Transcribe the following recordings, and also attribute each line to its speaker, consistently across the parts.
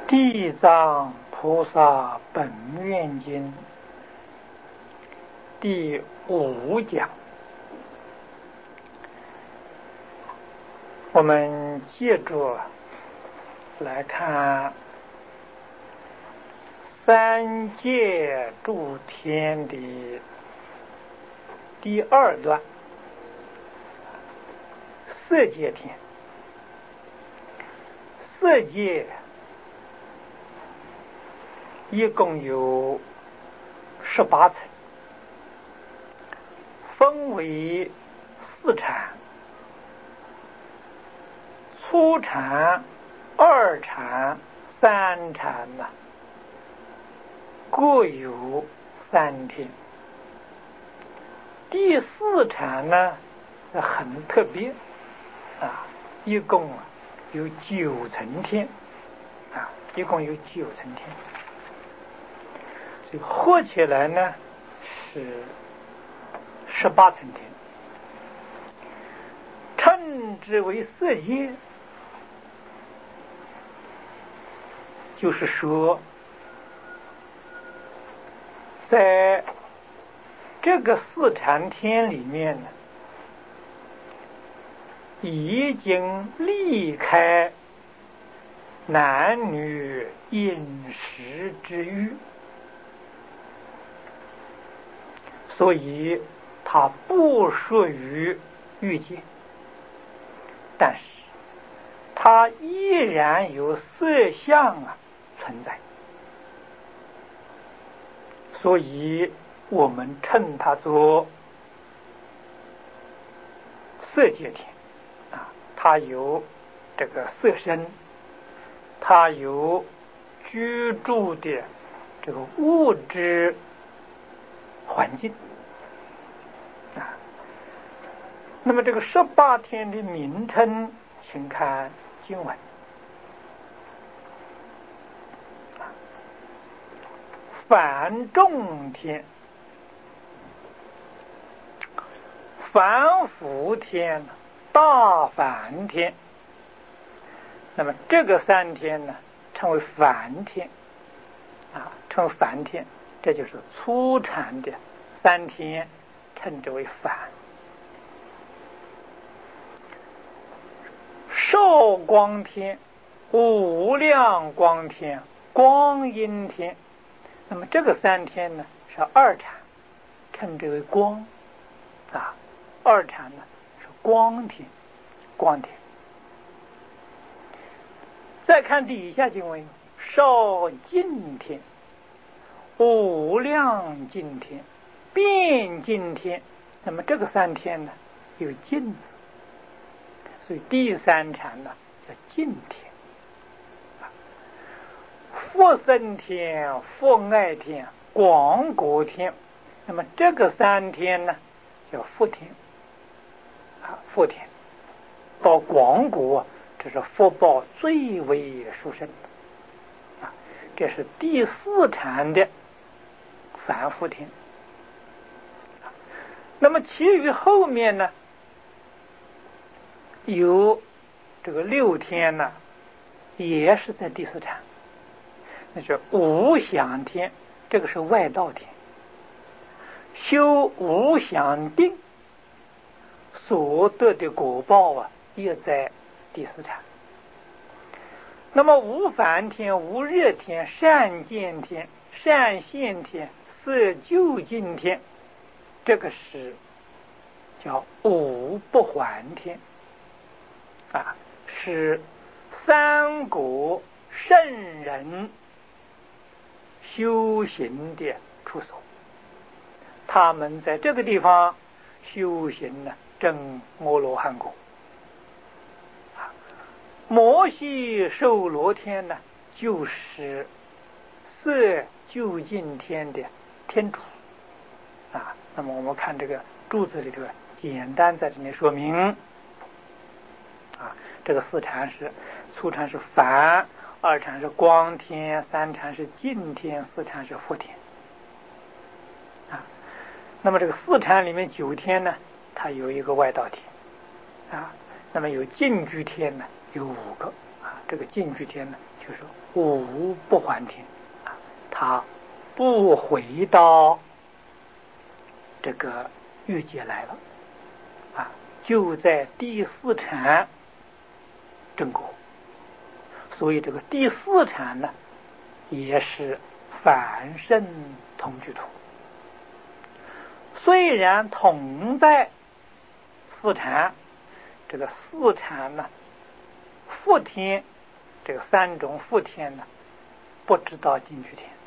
Speaker 1: 地藏菩萨本愿经第5讲，我们接着来看三界诸天的第2段，色界天。色界一共有18层，分为4禅：初禅、2禅、3禅各有3天。第4禅呢，这很特别一共有9层天一共有9层天，所以合起来呢是18层天，称之为色界。就是说，在这个4禅天里面呢，已经离开男女饮食之欲，所以它不属于欲界，但是它依然有色相存在，所以我们称它做色界天它有这个色身，它有居住的这个物质环境那么这个18天的名称，请看经文。梵众天、梵辅天、大梵天。那么这个3天呢，称为梵天称为梵天，这就是初禅的3天，称之为梵。少光天、无量光天、光阴天。那么这个3天呢是2禅，称之为光2禅呢是光天，光天。再看底下经文，少净天、无量净天、遍净天。那么这个3天呢有净字，所以第3禅呢叫净天。佛身天、佛爱天、广果天。那么这个3天呢叫佛天佛天。到广果，这是福报最为殊胜这是第4禅的梵佛天。那么其余后面呢，有这个6天呢，也是在第4禅，那是无想天，这个是外道天，修无想定所得的果报也在第4禅。那么无烦天、无热天、善见天、善现天、色究竟天，这个是叫无不还天是3国圣人修行的处所。他们在这个地方修行呢，证阿罗汉果。摩西受罗天呢，就是色究竟天的天主那么我们看这个注子里头简单在这里说明这个4禅是初禅是梵，2禅是光天，3禅是净天，4禅是佛天那么这个4禅里面9天呢，它有一个外道天那么有净居天呢有5个这个净居天呢就是无不还天啊，他不回到这个欲界来了啊，就在第四禅正果。所以这个第四禅呢，也是凡圣同居土。虽然同在四禅，这个四禅呢，福天这个三种福天呢，不知道净居天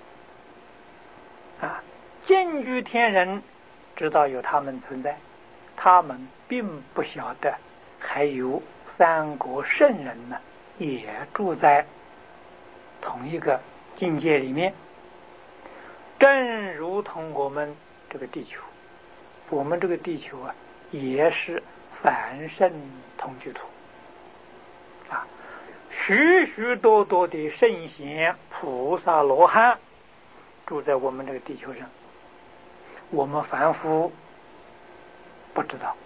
Speaker 1: 啊，净居天人知道有他们存在，他们并不晓得还有三国圣人呢，也住在同一个境界里面。正如同我们这个地球，我们这个地球啊，也是凡圣同居土啊，许许多多的圣贤菩萨罗汉住在我们这个地球上，我们凡夫不知道。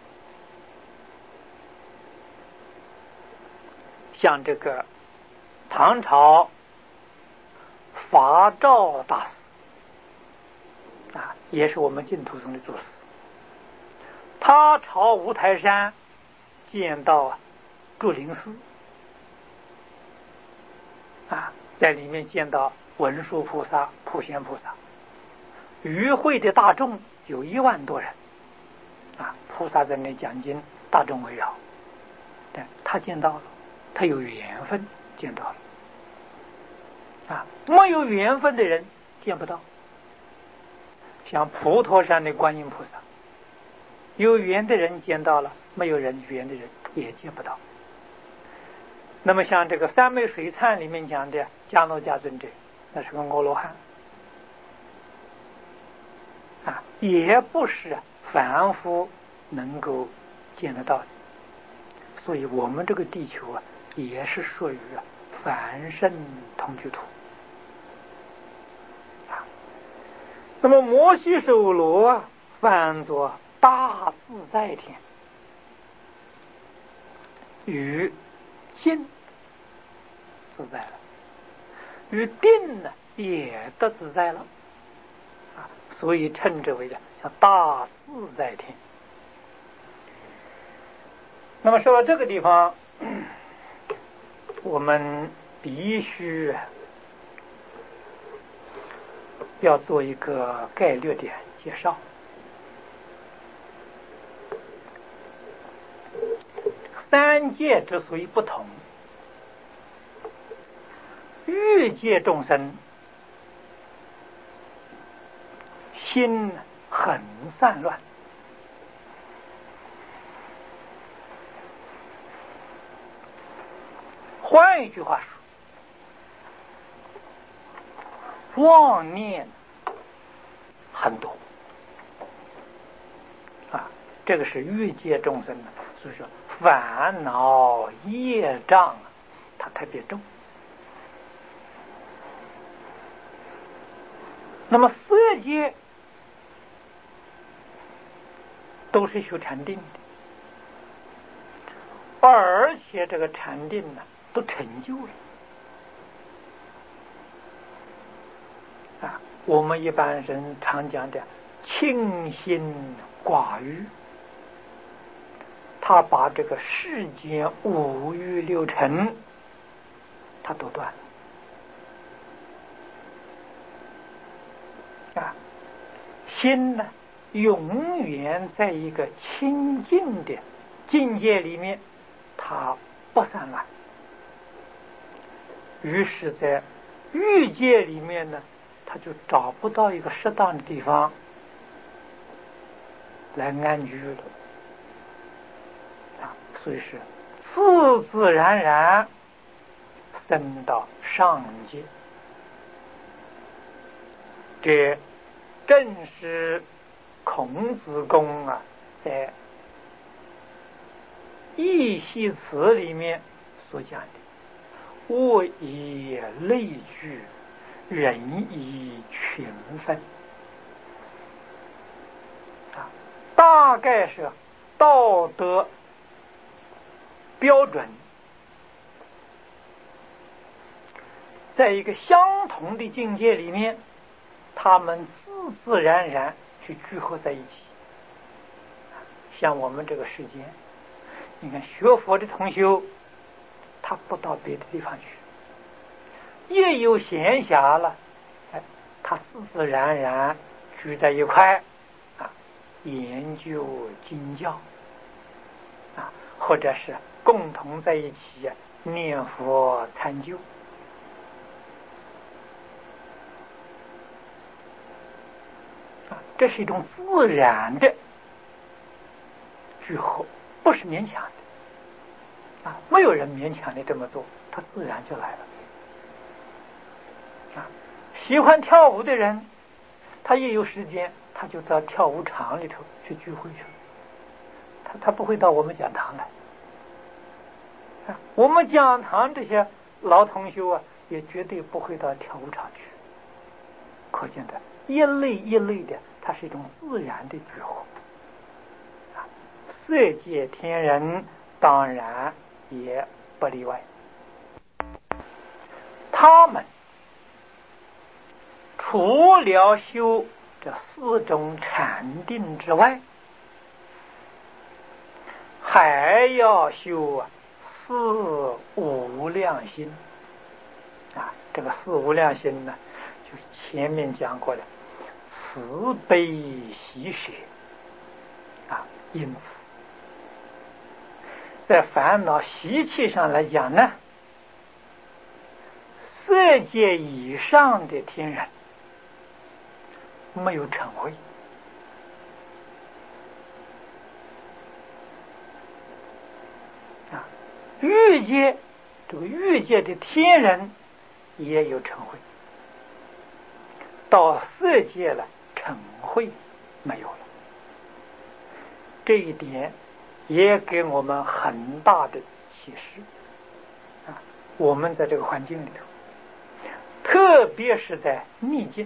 Speaker 1: 像这个唐朝法照大师啊，也是我们净土宗的祖师，他朝五台山见到祝灵寺啊，在里面见到文殊菩萨、普贤菩萨，与会的大众有1万多人啊，菩萨在那讲经，大众围绕，但他见到了，他有缘分见到了啊，没有缘分的人见不到。像普陀山的观音菩萨，有缘的人见到了，没有缘的人也见不到。那么像这个三昧水忏里面讲的迦诺迦尊者，那是个阿罗汉啊，也不是凡夫能够见得到的。所以我们这个地球啊，也是属于凡圣同居土啊。那么摩西首罗翻作大自在天，与静自在了，与定呢也得自在了啊，所以称之为叫大自在天。那么说到这个地方，我们必须要做一个概略的介绍。三界之所以不同，欲界众生心很散乱，换一句话说，妄念很多啊，这个是欲界众生的，所以说烦恼业障它特别重。那么色界都是修禅定的，而且这个禅定呢都成就了啊。我们一般人常讲的清心寡欲，他把这个世间五欲六尘他都断了啊，心呢永远在一个清净的境界里面，它不散乱。于是在欲界里面呢，他就找不到一个适当的地方来安居了啊，所以是自自然然升到上界。这正是孔子公啊在《易系辞》里面所讲的：物以类聚，人以群分啊，大概是道德标准在一个相同的境界里面，他们自自然然去聚合在一起。像我们这个世间，你看学佛的同修，他不到别的地方去，一有闲暇了，他自自然然聚在一块研究经教或者是共同在一起念佛参究。这是一种自然的聚合，不是勉强的没有人勉强的这么做，他自然就来了喜欢跳舞的人，他一有时间，他就到跳舞场里头去聚会去了，他不会到我们讲堂来我们讲堂这些老同修也绝对不会到跳舞场去。可见的一类一类的，它是一种自然的聚合色界天人当然也不例外。他们除了修这4种禅定之外，还要修四无量心这个四无量心呢，就是前面讲过的慈悲喜舍因此在烦恼习气上来讲呢，色界以上的天人没有成慧欲界，这个欲界的天人也有成慧，到色界了成慧没有了。这一点也给我们很大的启示我们在这个环境里头，特别是在逆境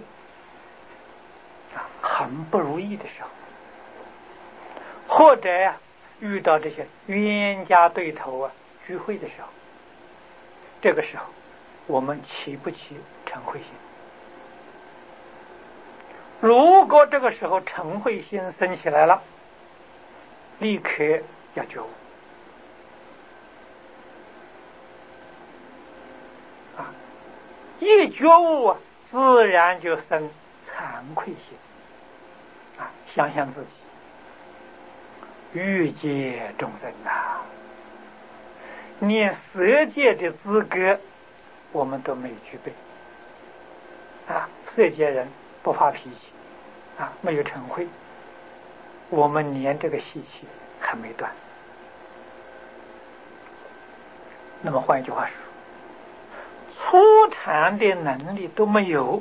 Speaker 1: 很不如意的时候，或者遇到这些冤家对头聚会的时候，这个时候我们起不起嗔恚心？如果这个时候嗔恚心生起来了，立刻要觉悟一觉悟自然就生惭愧心想想自己欲界众生连色界的资格我们都没具备色界人不发脾气没有嗔恚，我们连这个习气还没断。那么换一句话说，初禅的能力都没有，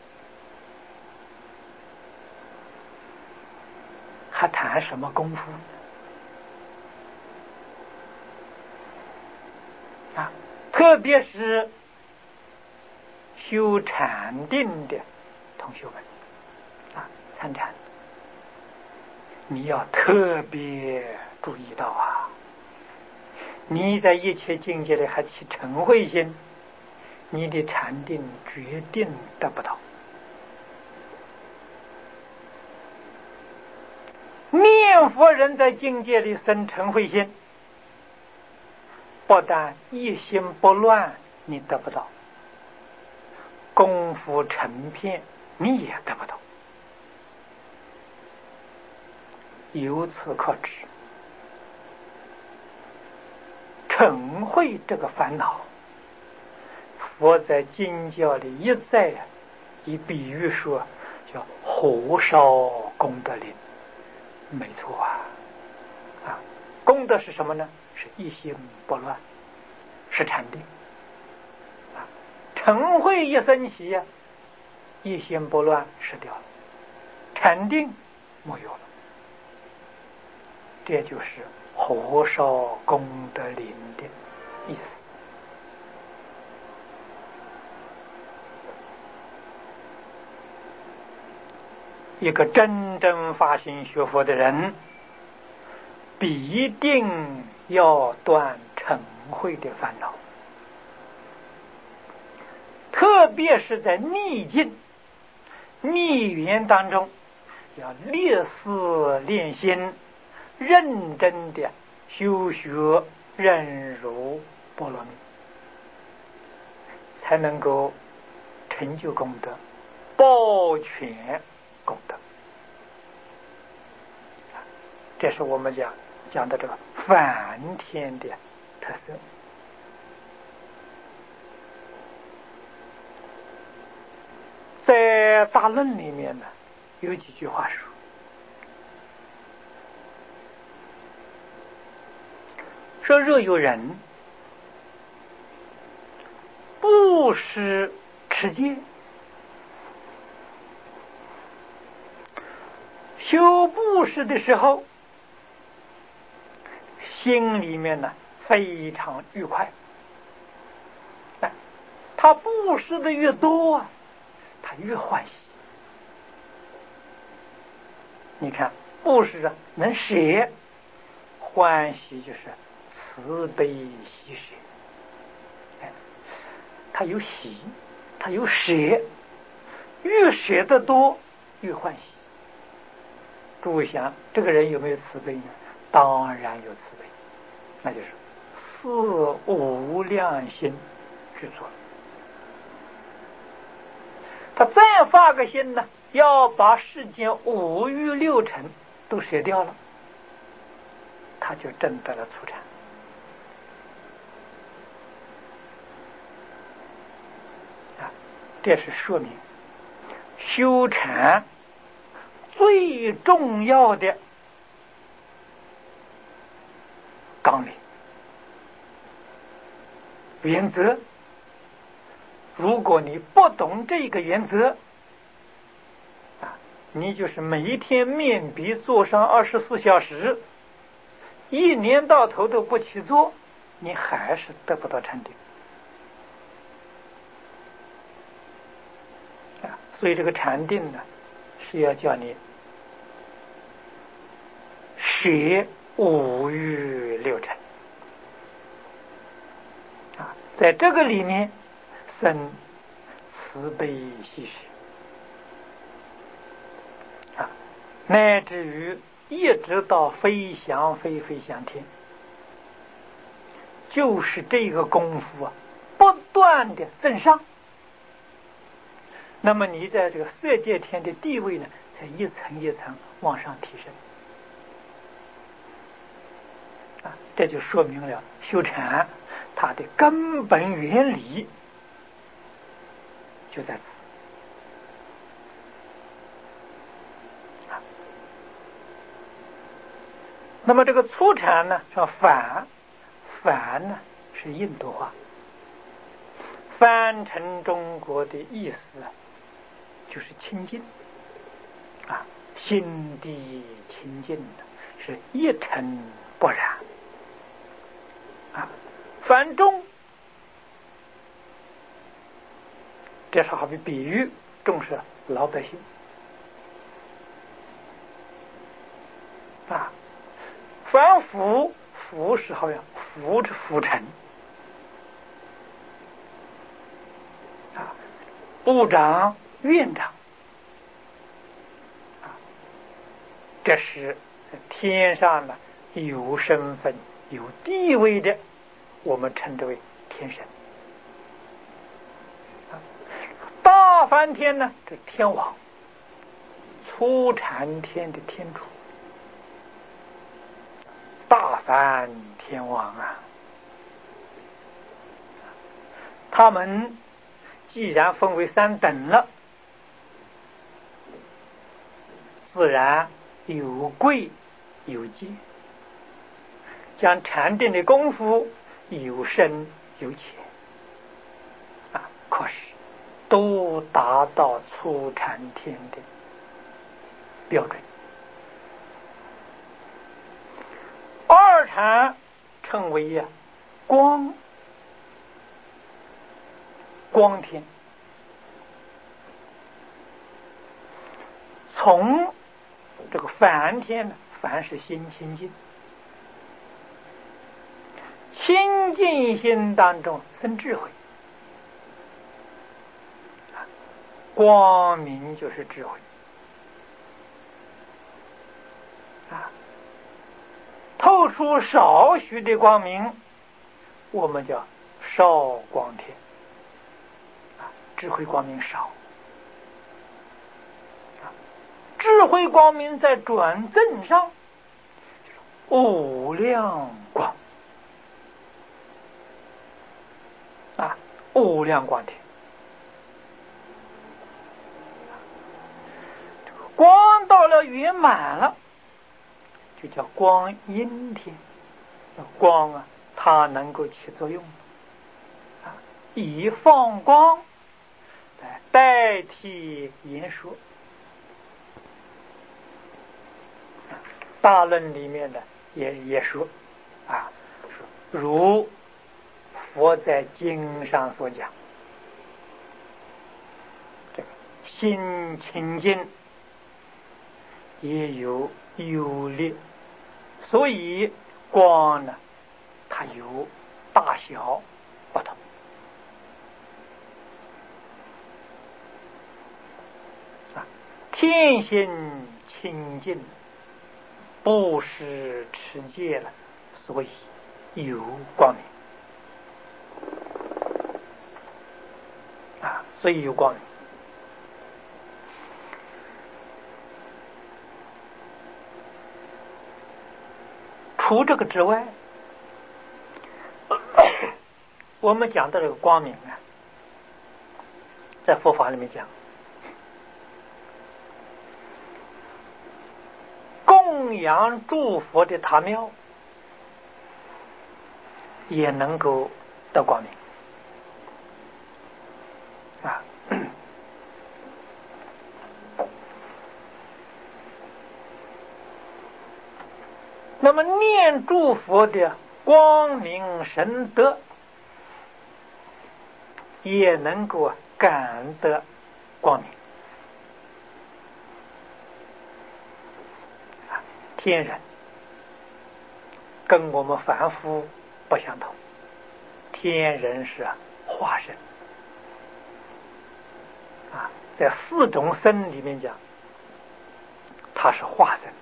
Speaker 1: 还谈什么功夫特别是修禅定的同学们参禅，你要特别注意到你在一切境界里还起嗔恚心，你的禅定决定得不到。念佛人在境界里生嗔恚心，不但一心不乱你得不到，功夫成片你也得不到。由此可知，嗔恚这个烦恼，佛在经教里一再以比喻说，叫火烧功德林。没错功德是什么呢？是一心不乱，是禅定嗔恚一生起一心不乱失掉了，禅定没有了，这就是火烧功德林的意思。一个真正发心学佛的人，必定要断嗔恚的烦恼， 特别是在逆境、逆缘当中，要烈士练心，认真的修学忍辱波罗蜜，才能够成就功德，保全功德。这是我们讲的这个梵天的特色。在大论里面呢，有几句话说若有人布施持戒，修布施的时候，心里面呢非常愉快，他布施的越多啊，他越欢喜。你看布施啊，能舍，欢喜就是慈悲喜舍。他有喜，他有舍，越舍得多越欢喜。诸位想，这个人有没有慈悲呢？当然有慈悲，那就是四无量心具足了。他再发个心呢，要把世间五欲六尘都舍掉了，他就证得了初禅。这是说明修禅最重要的纲领原则。如果你不懂这个原则你就是每一天面壁坐上24小时，一年到头都不起坐，你还是得不到禅定。所以这个禅定呢，是要叫你舍五欲六尘在这个里面生慈悲喜舍乃至于一直到飞翔飞翔天，就是这个功夫不断的增上，那么你在这个色界天的地位呢，才一层一层往上提升这就说明了修禅它的根本原理就在此那么这个初禅呢，叫梵呢是印度话，翻成中国的意思就是清净心地清净的，是一尘不染梵中，这是好比比喻重视老百姓凡夫是好像浮尘部长院长这是在天上呢有身份有地位的，我们称之为天神大梵天呢，这天王，初禅天的天主，大梵天王他们既然分为三等了，自然有贵有贱，讲禅定的功夫有深有浅可是都达到初禅天的标准。二禅称为光天，从这个梵天呢，梵是心清净，清净心当中生智慧光明就是智慧透出少许的光明，我们叫少光天智慧光明少智慧光明在转正上无量光无量光天，光到了圆满了，就叫光阴天。光它能够起作用以放光来代替言说。大论里面的也说说如佛在经上所讲，这个心清净也有优劣，所以光呢，它有大小不同天心清净，不是持戒了，所以有光明所以有光明。除这个之外，我们讲的这个光明在佛法里面讲，供养诸佛的塔庙也能够得光明那么念诸佛的光明神德也能够感得光明天人跟我们凡夫不相同，天人是化身在四种身里面讲，它是化身。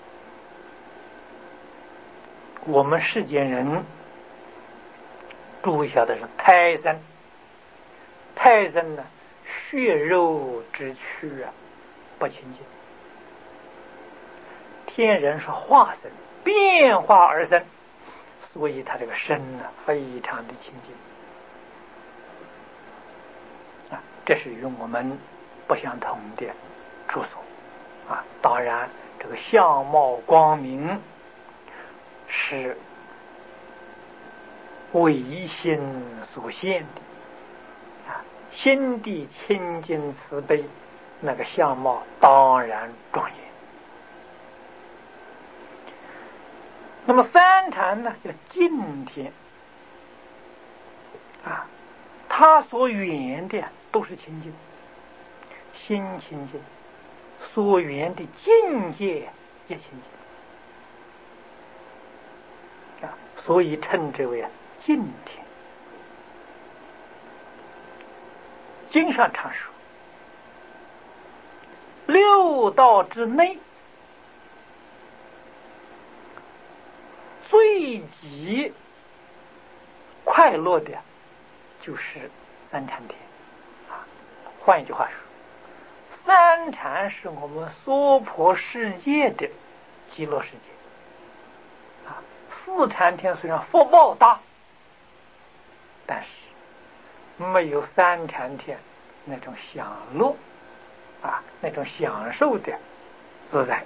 Speaker 1: 我们世间人注意一下的是胎身，胎身呢，血肉之躯不清净。天人是化身，变化而生，所以他这个身呢，非常的清净这是与我们不相同的处所当然这个相貌光明是为心所现的心地清净慈悲，那个相貌当然庄严。那么三禅呢，叫净天他所缘的都是清净，心清净，所缘的境界也清净所以称之为净天。经上常说，六道之内最极快乐的就是三禅天换一句话说，三禅是我们娑婆世界的极乐世界四禅天虽然福报大，但是没有三禅天那种享乐那种享受的自在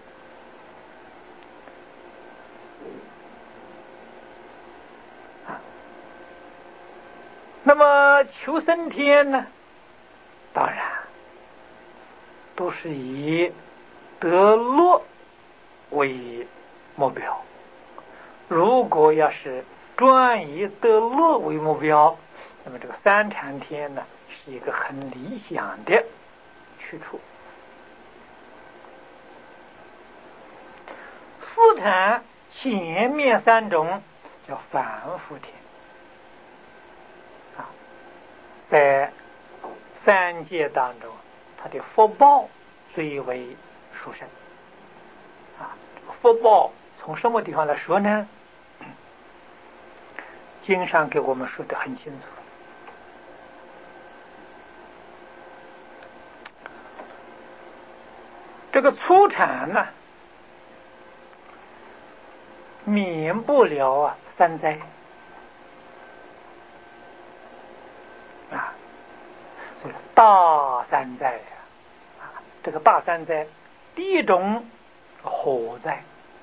Speaker 1: 那么求生天呢，当然都是以得乐为目标。如果要是专以得乐为目标，那么这个三禅天呢，是一个很理想的去处。四禅前面三种叫凡夫天在三界当中，他的福报最为殊胜啊。这个福报从什么地方来说呢？经上给我们说的很清楚。这个初禅呢，免不了三灾啊，所以大三灾啊，这个大三灾，第一种火灾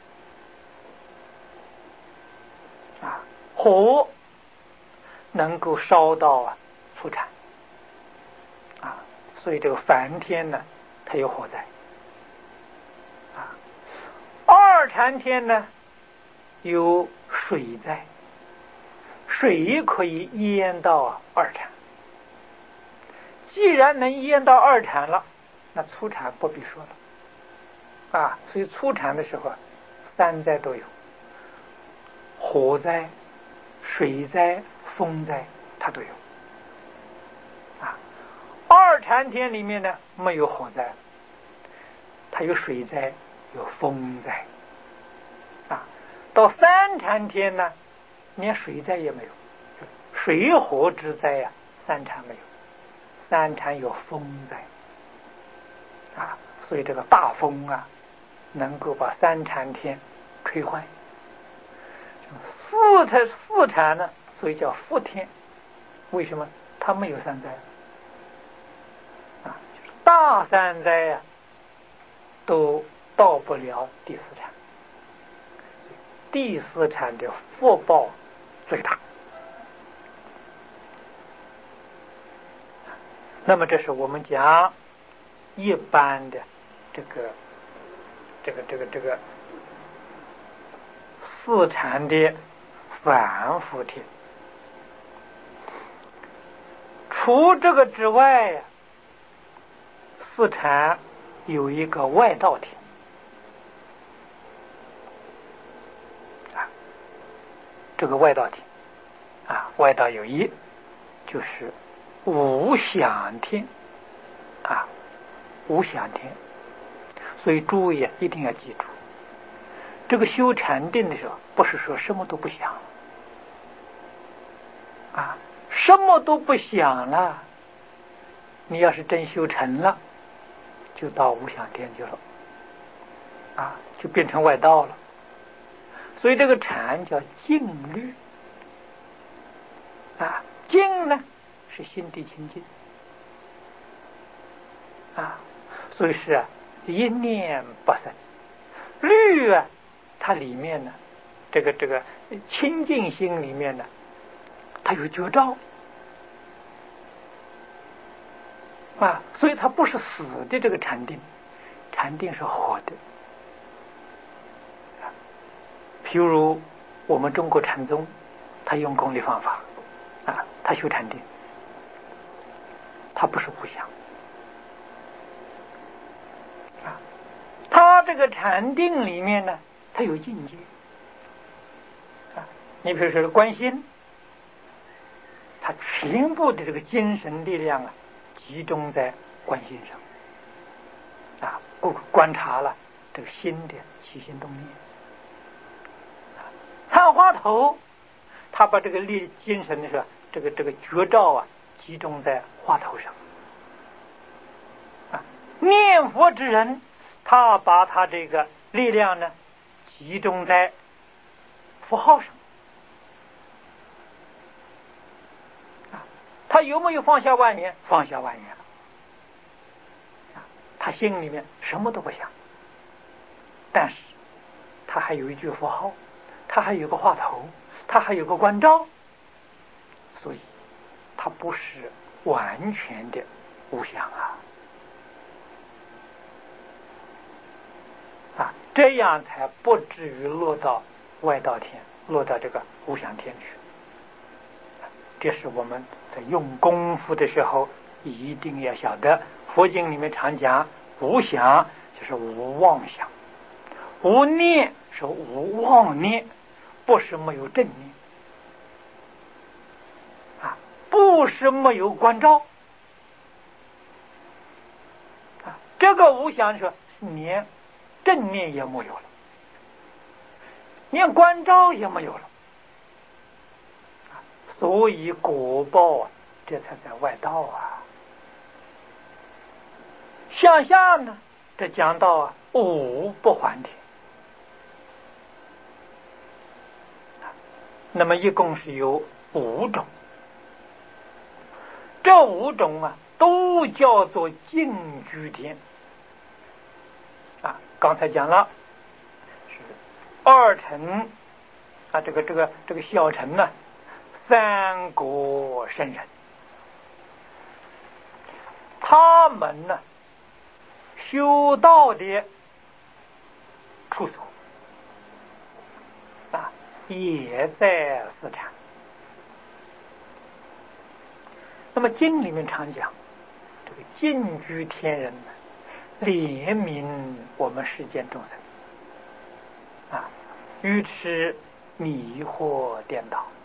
Speaker 1: 啊，火能够烧到初禅啊，所以这个梵天呢，它有火灾啊。二禅天呢，有水灾，水可以淹到二禅。既然能淹到二禅了，那初禅不必说了啊。所以初禅的时候三灾都有，火灾、水灾、风灾它都有啊。二禅天里面呢，没有火灾，它有水灾，有风灾啊。到三禅天呢，连水灾也没有，水火之灾三禅没有，三禅有风灾啊。所以这个大风能够把三禅天吹坏。四禅呢，所以叫福天，为什么？它没有三灾啊，就是大三灾都到不了第四禅，第四禅的福报最大。那么这是我们讲一般的这个四禅的反复天。除这个之外四禅有一个外道天啊，这个外道天啊，外道有一，就是无想天啊，无想天。所以诸位一定要记住，这个修禅定的时候，不是说什么都不想啊，什么都不想了，你要是真修成了，就到无想天去了啊，就变成外道了。所以这个禅叫静虑啊，静呢是心地清净啊，所以是一念不生。虑它里面呢，这个清净心里面呢，它有觉照啊，所以它不是死的这个禅定，禅定是活的。譬如我们中国禅宗，他用功的方法啊，他修禅定，他不是不想啊，他这个禅定里面呢，他有境界啊。你比如说观心，他全部的这个精神力量集中在观心上啊，观察了这个心的起心动念。参花头，他把这个精神的时候，这个觉照集中在花头上啊。念佛之人，他把他这个力量呢集中在符号上啊。他有没有放下万缘？放下万缘了啊。他心里面什么都不想，但是他还有一句符号，他还有个话头，他还有个关照，所以他不是完全的无想啊，这样才不至于落到外道天，落到这个无想天去。这是我们在用功夫的时候一定要晓得。佛经里面常讲无想就是无妄想，无念是无妄念，不是没有正念啊，不是没有关照这个无想说连正念也没有了，连关照也没有了，所以果报啊，这才在外道啊。向下呢，这讲到啊，无不还田。那么一共是有5种，这5种啊，都叫做净居天啊。刚才讲了，是二乘啊，这个小乘呢，3国圣人，他们呢修道的处所啊，也在四禅。那么经里面常讲，这个净居天人呢，怜悯我们世间众生啊，愚痴迷惑颠倒。